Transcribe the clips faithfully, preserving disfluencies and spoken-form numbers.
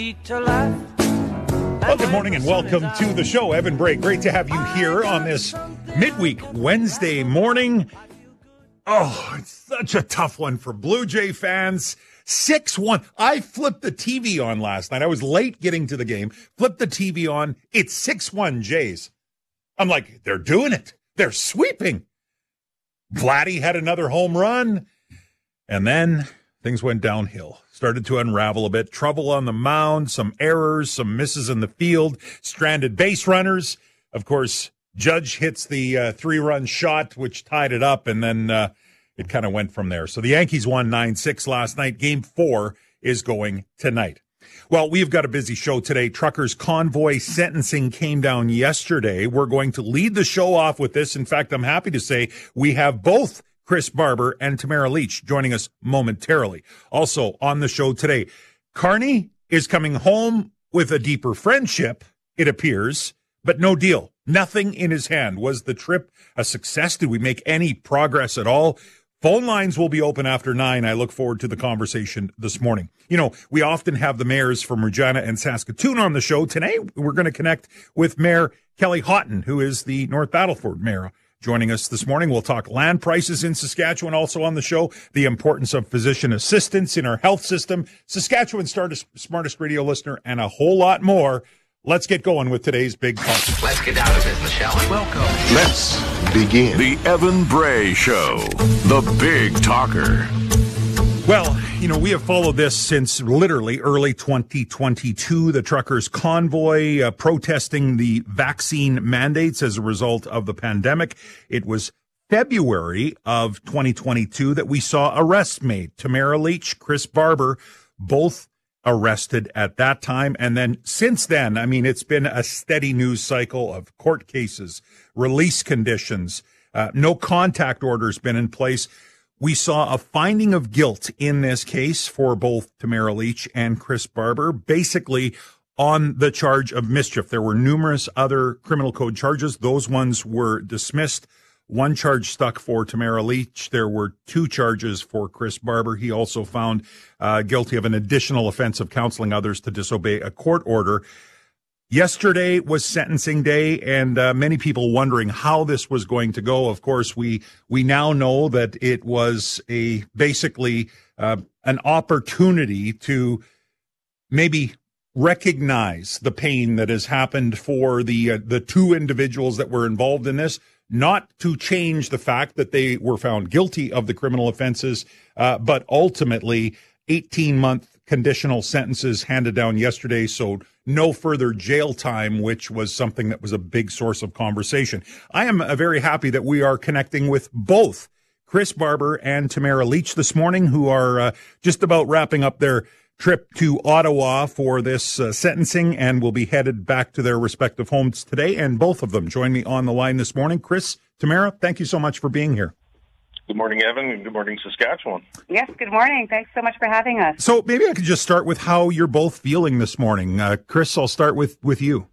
eat to laugh. Well, good morning and welcome to the show. Evan Bray, great to have you here on this midweek Wednesday morning. Oh, it's such a tough one for Blue Jay fans. six one. I flipped the T V on last night. I was late getting to the game. Flipped the T V on. It's six one Jays. I'm like, they're doing it. They're sweeping. Vladdy had another home run. And then things went downhill. Started to unravel a bit. Trouble on the mound, some errors, some misses in the field, stranded base runners. Of course, Judge hits the uh, three-run shot, which tied it up, and then uh, it kind of went from there. So the Yankees won nine six last night. Game four is going tonight. Well, we've got a busy show today. Truckers' convoy sentencing came down yesterday. We're going to lead the show off with this. In fact, I'm happy to say we have both Chris Barber and Tamara Leach joining us momentarily. Also on the show today, Carney is coming home with a deeper friendship, it appears, but no deal. Nothing in his hand. Was the trip a success? Did we make any progress at all? Phone lines will be open after nine. I look forward to the conversation this morning. You know, we often have the mayors from Regina and Saskatoon on the show. Today, we're going to connect with Mayor Kelly Houghton, who is the North Battleford mayor. Joining us this morning, we'll talk land prices in Saskatchewan. Also on the show, the importance of physician assistance in our health system, Saskatchewan's smartest, smartest radio listener, and a whole lot more. Let's get going with today's big talk. Let's get down to business, shall we? Welcome. Let's begin. The Evan Bray Show, the big talker. Well, you know, we have followed this since literally early twenty twenty-two, the truckers' convoy uh, protesting the vaccine mandates as a result of the pandemic. It was February of twenty twenty-two that we saw arrests made. Tamara Leach, Chris Barber, both arrested at that time. And then since then, I mean, it's been a steady news cycle of court cases, release conditions, uh, no contact orders been in place. We saw a finding of guilt in this case for both Tamara Leach and Chris Barber, basically on the charge of mischief. There were numerous other criminal code charges. Those ones were dismissed. One charge stuck for Tamara Leach. There were two charges for Chris Barber. He also found uh, guilty of an additional offense of counseling others to disobey a court order. Yesterday was sentencing day, and uh, many people wondering how this was going to go. Of course, we we now know that it was a basically uh, an opportunity to maybe recognize the pain that has happened for the uh, the two individuals that were involved in this, not to change the fact that they were found guilty of the criminal offenses, uh, but ultimately eighteen-month conditional sentences handed down yesterday, so no further jail time, which was something that was a big source of conversation. I am uh, very happy that we are connecting with both Chris Barber and Tamara Leach this morning, who are uh, just about wrapping up their trip to Ottawa for this uh, sentencing and will be headed back to their respective homes today. And both of them join me on the line this morning. Chris, Tamara, thank you so much for being here. Good morning, Evan, and good morning, Saskatchewan. Yes, good morning. Thanks so much for having us. So maybe I could just start with how you're both feeling this morning. Uh, Chris, I'll start with, with you.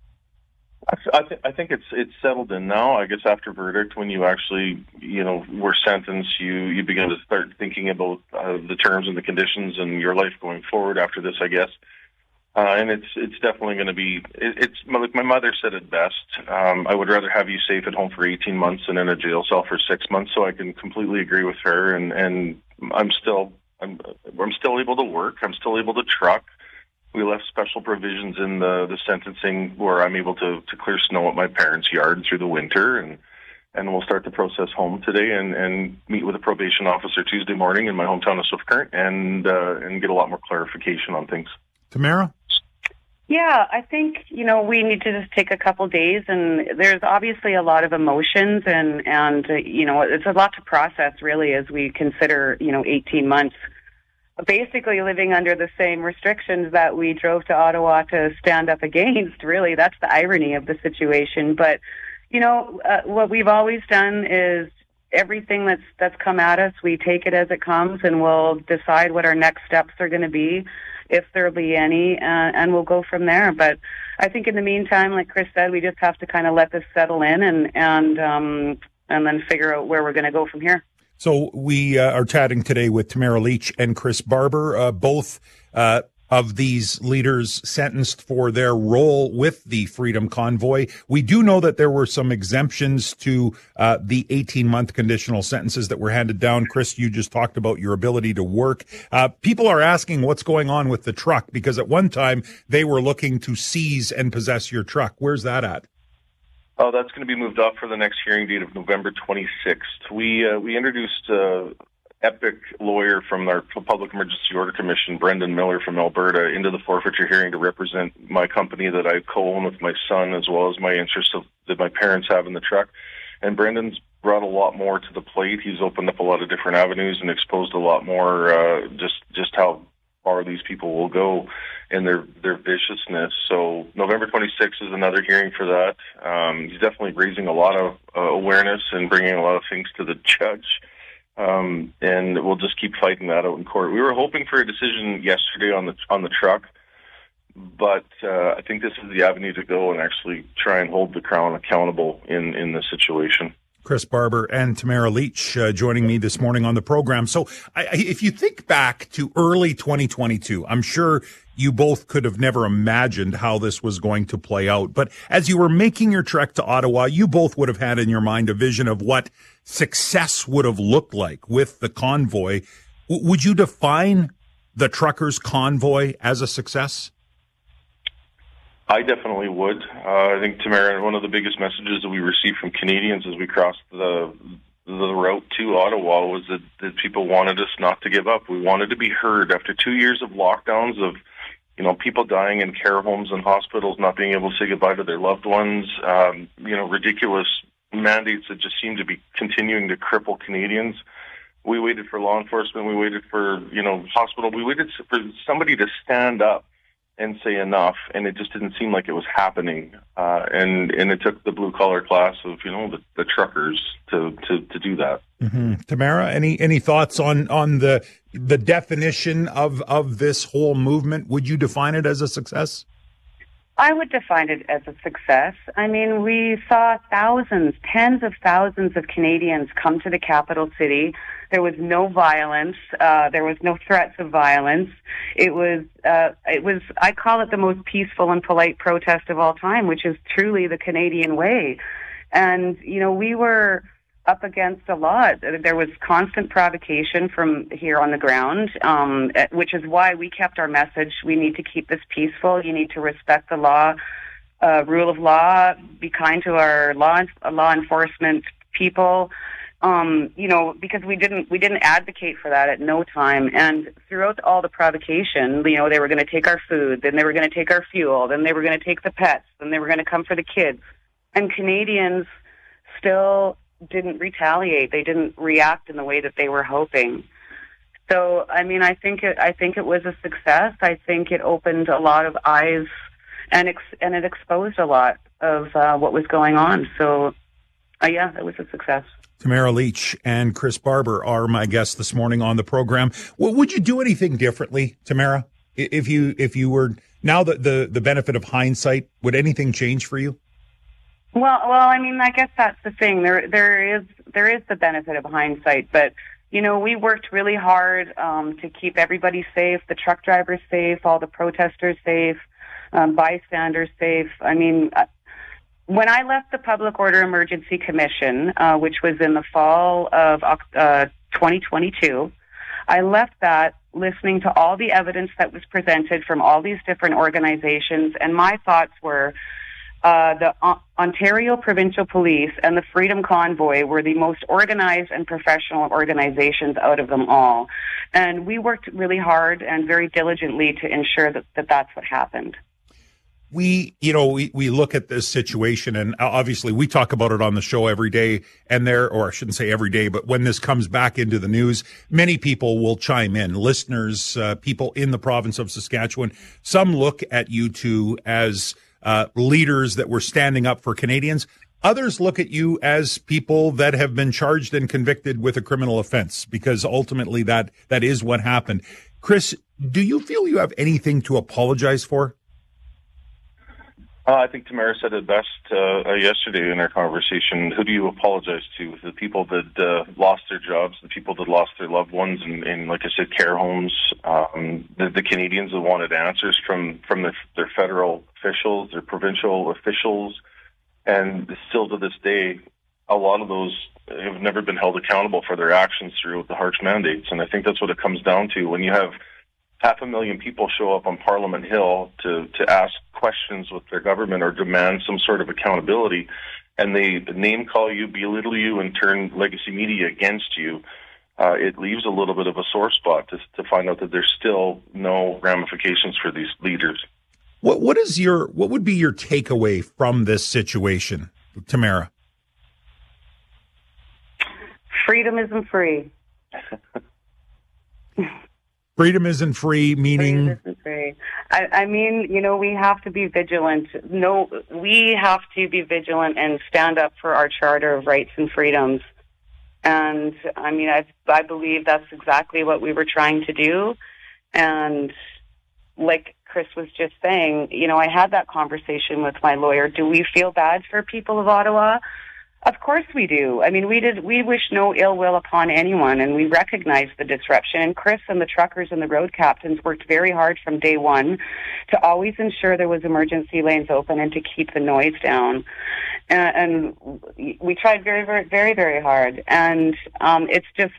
I, th- I think it's it's settled in now. I guess after verdict, when you actually, you know, were sentenced, you, you begin to start thinking about uh, the terms and the conditions and your life going forward after this, I guess. Uh, and it's it's definitely going to be, it, it's like my mother said it best. Um, I would rather have you safe at home for eighteen months than in a jail cell for six months. So I can completely agree with her. And, and I'm still, I'm, I'm still able to work. I'm still able to truck. We left special provisions in the, the sentencing where I'm able to, to clear snow at my parents' yard through the winter. And, and we'll start the process home today and, and meet with a probation officer Tuesday morning in my hometown of Swift Current and, uh, and get a lot more clarification on things. Tamara? Yeah, I think, you know, we need to just take a couple days, and there's obviously a lot of emotions, and, and uh, you know, it's a lot to process, really, as we consider, you know, eighteen months basically living under the same restrictions that we drove to Ottawa to stand up against, really. That's the irony of the situation. But, you know, uh, what we've always done is everything that's that's come at us, we take it as it comes, and we'll decide what our next steps are going to be, if there'll be any, uh, and we'll go from there. But I think in the meantime, like Chris said, we just have to kind of let this settle in and and um, and then figure out where we're going to go from here. So we uh, are chatting today with Tamara Leach and Chris Barber, uh, both uh, of these leaders sentenced for their role with the Freedom Convoy. We do know that there were some exemptions to uh, the eighteen-month conditional sentences that were handed down. Chris, you just talked about your ability to work. Uh, people are asking what's going on with the truck, because at one time they were looking to seize and possess your truck. Where's that at? Oh, that's going to be moved up for the next hearing date of November twenty-sixth. We uh, we introduced uh, Epic lawyer from our Public Emergency Order Commission, Brendan Miller from Alberta, into the forfeiture hearing to represent my company that I co-own with my son, as well as my interest of, that my parents have in the truck. And Brendan's brought a lot more to the plate. He's opened up a lot of different avenues and exposed a lot more uh, just just how far these people will go in their, their viciousness. So November twenty-sixth is another hearing for that. Um, he's definitely raising a lot of uh, awareness and bringing a lot of things to the judge. Um, and we'll just keep fighting that out in court. We were hoping for a decision yesterday on the on the truck, but uh, I think this is the avenue to go and actually try and hold the Crown accountable in, in this situation. Chris Barber and Tamara Leach uh, joining me this morning on the program. So I, if you think back to early twenty twenty-two, I'm sure you both could have never imagined how this was going to play out. But as you were making your trek to Ottawa, you both would have had in your mind a vision of what success would have looked like with the convoy. W- would you define the truckers' convoy as a success? I definitely would. Uh, I think, Tamara, one of the biggest messages that we received from Canadians as we crossed the the route to Ottawa was that, that people wanted us not to give up. We wanted to be heard. After two years of lockdowns, of you know people dying in care homes and hospitals, not being able to say goodbye to their loved ones, um, you know, ridiculous mandates that just seem to be continuing to cripple Canadians. We waited for law enforcement. We waited for, you know, hospital. We waited for somebody to stand up and say enough, and it just didn't seem like it was happening. Uh, and, and it took the blue-collar class of, you know, the, the truckers to, to, to do that. Mm-hmm. Tamara, any any thoughts on, on the the definition of, of this whole movement? Would you define it as a success? I would define it as a success. I mean, we saw thousands, tens of thousands of Canadians come to the capital city. There was no violence. Uh, there was no threats of violence. It was, uh, it was, I call it the most peaceful and polite protest of all time, which is truly the Canadian way. And, you know, we were up against a lot. There was constant provocation from here on the ground, um, which is why we kept our message. We need to keep this peaceful. You need to respect the law, uh, rule of law, be kind to our law, law enforcement people. Um, you know, because we didn't, we didn't advocate for that at no time. And throughout all the provocation, you know, they were going to take our food, then they were going to take our fuel, then they were going to take the pets, then they were going to come for the kids. And Canadians still didn't retaliate. They didn't react in the way that they were hoping. So, I mean, I think it, I think it was a success. I think it opened a lot of eyes and ex- and it exposed a lot of uh, what was going on. So, uh, yeah, it was a success. Tamara Leach and Chris Barber are my guests this morning on the program. Well, would you do anything differently, Tamara? If you if you were now that the, the benefit of hindsight, would anything change for you? Well, well, I mean, I guess that's the thing. There, there is, there is the benefit of hindsight, but you know, we worked really hard um, to keep everybody safe, the truck drivers safe, all the protesters safe, um, bystanders safe. I mean, when I left the Public Order Emergency Commission, uh, which was in the fall of uh, twenty twenty-two, I left that listening to all the evidence that was presented from all these different organizations, and my thoughts were, Uh, the o- Ontario Provincial Police and the Freedom Convoy were the most organized and professional organizations out of them all. And we worked really hard and very diligently to ensure that, that that's what happened. We, you know, we, we look at this situation, and obviously we talk about it on the show every day, and there, or I shouldn't say every day, but when this comes back into the news, many people will chime in. Listeners, uh, people in the province of Saskatchewan, some look at you two as Uh, leaders that were standing up for Canadians. Others look at you as people that have been charged and convicted with a criminal offense, because ultimately that, that is what happened. Chris, do you feel you have anything to apologize for? Uh, I think Tamara said it best uh, uh, yesterday in our conversation. Who do you apologize to? The people that uh, lost their jobs, the people that lost their loved ones in, in like I said, care homes, um, the, the Canadians that wanted answers from, from the, their federal officials, their provincial officials, and still to this day, a lot of those have never been held accountable for their actions through the harsh mandates. And I think that's what it comes down to. When you have half a million people show up on Parliament Hill to, to ask questions with their government or demand some sort of accountability, and they name call you, belittle you, and turn legacy media against you, uh, it leaves a little bit of a sore spot to, to find out that there's still no ramifications for these leaders. What what is your what would be your takeaway from this situation, Tamara? Freedom isn't free. Freedom isn't free, meaning? Freedom isn't free. I, I mean, you know, we have to be vigilant. No, we have to be vigilant and stand up for our Charter of Rights and Freedoms. And, I mean, I, I believe that's exactly what we were trying to do. And like Chris was just saying, you know, I had that conversation with my lawyer. Do we feel bad for people of Ottawa? Of course we do. I mean, we did. We wish no ill will upon anyone, and we recognize the disruption. And Chris and the truckers and the road captains worked very hard from day one to always ensure there was emergency lanes open and to keep the noise down. And, and we tried very, very, very, very hard. And um, it's just,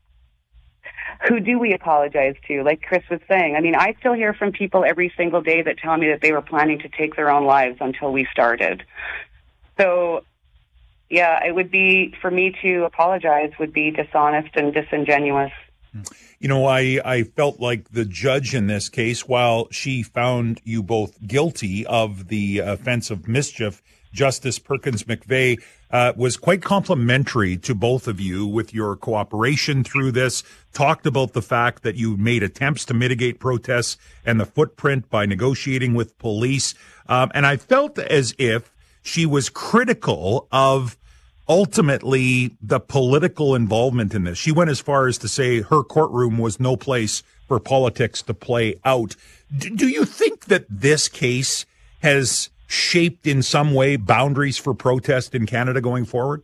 who do we apologize to? Like Chris was saying, I mean, I still hear from people every single day that tell me that they were planning to take their own lives until we started. So, yeah, it would be, for me to apologize would be dishonest and disingenuous. You know, I, I felt like the judge in this case, while she found you both guilty of the offense of mischief, Justice Perkins McVeigh uh, was quite complimentary to both of you with your cooperation through this, talked about the fact that you made attempts to mitigate protests and the footprint by negotiating with police. Um, and I felt as if she was critical of ultimately the political involvement in this. She went as far as to say her courtroom was no place for politics to play out. D- do you think that this case has shaped in some way boundaries for protest in Canada going forward?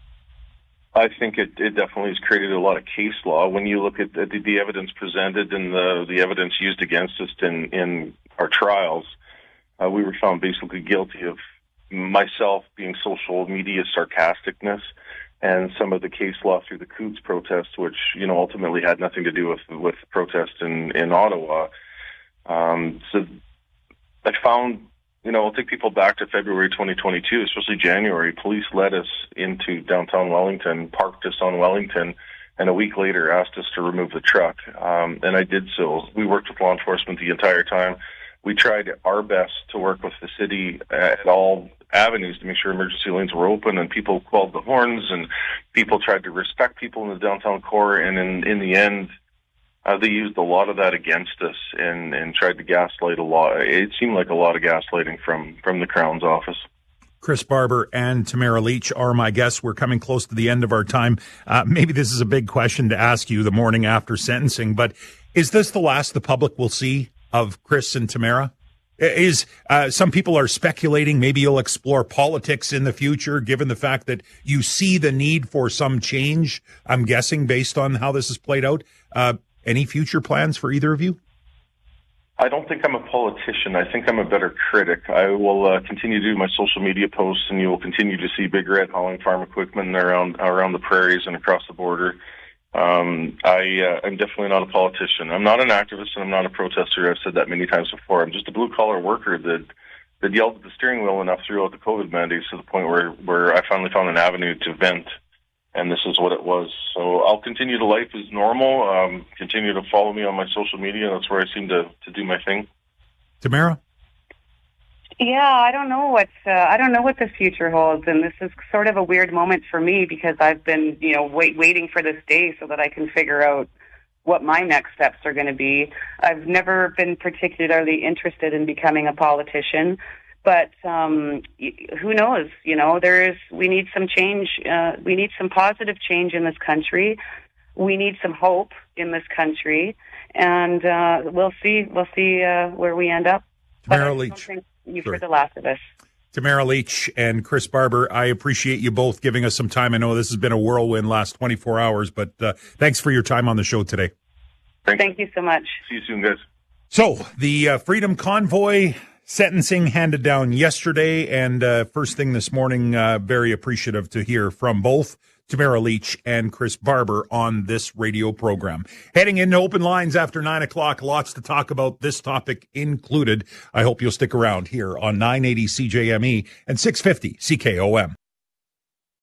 I think it, it definitely has created a lot of case law. When you look at the, the evidence presented and the, the evidence used against us in, in our trials, uh, we were found basically guilty of myself being social media sarcasticness, and some of the case law through the Coots protest, which, you know, ultimately had nothing to do with with the protest in, in Ottawa. Um, so I found, you know, I'll take people back to February twenty twenty-two, especially January. Police led us into downtown Wellington, parked us on Wellington, and a week later asked us to remove the truck. Um, and I did so. We worked with law enforcement the entire time. We tried our best to work with the city at all avenues to make sure emergency lanes were open, and people called the horns, and people tried to respect people in the downtown core, and in, in the end, uh, they used a lot of that against us and, and tried to gaslight a lot. It seemed like a lot of gaslighting from, from the Crown's office. Chris Barber and Tamara Lich are my guests. We're coming close to the end of our time. Uh, maybe this is a big question to ask you the morning after sentencing, but is this the last the public will see of Chris and Tamara? Is uh, some people are speculating maybe you'll explore politics in the future, given the fact that you see the need for some change, I'm guessing, based on how this has played out. Uh, any future plans for either of you? I don't think I'm a politician. I think I'm a better critic. I will uh, continue to do my social media posts, and you will continue to see Big Red hauling farm equipment around around the prairies and across the border. Um, I, uh, I'm definitely not a politician. I'm not an activist, and I'm not a protester. I've said that many times before. I'm just a blue-collar worker that, that yelled at the steering wheel enough throughout the COVID mandates to the point where, where I finally found an avenue to vent, and this is what it was. So I'll continue to life as normal, um, continue to follow me on my social media. That's where I seem to, to do my thing. Tamara? Yeah, I don't know what uh, I don't know what the future holds, and this is sort of a weird moment for me because I've been, you know, wait, waiting for this day so that I can figure out what my next steps are going to be. I've never been particularly interested in becoming a politician, but um, who knows? You know, there is. We need some change. Uh, we need some positive change in this country. We need some hope in this country, and uh, we'll see. We'll see uh, where we end up. Tamara I Lich. don't think you've Sure. heard the last of us. Tamara Lich and Chris Barber, I appreciate you both giving us some time. I know this has been a whirlwind last twenty-four hours, but uh, thanks for your time on the show today. Thanks. Thank you so much. See you soon, guys. So, the uh, Freedom Convoy sentencing handed down yesterday, and uh, first thing this morning, uh, very appreciative to hear from both Tamara Lich and Chris Barber on this radio program. Heading into open lines after nine o'clock, lots to talk about, this topic included. I hope you'll stick around here on nine eighty C J M E and six fifty C K O M.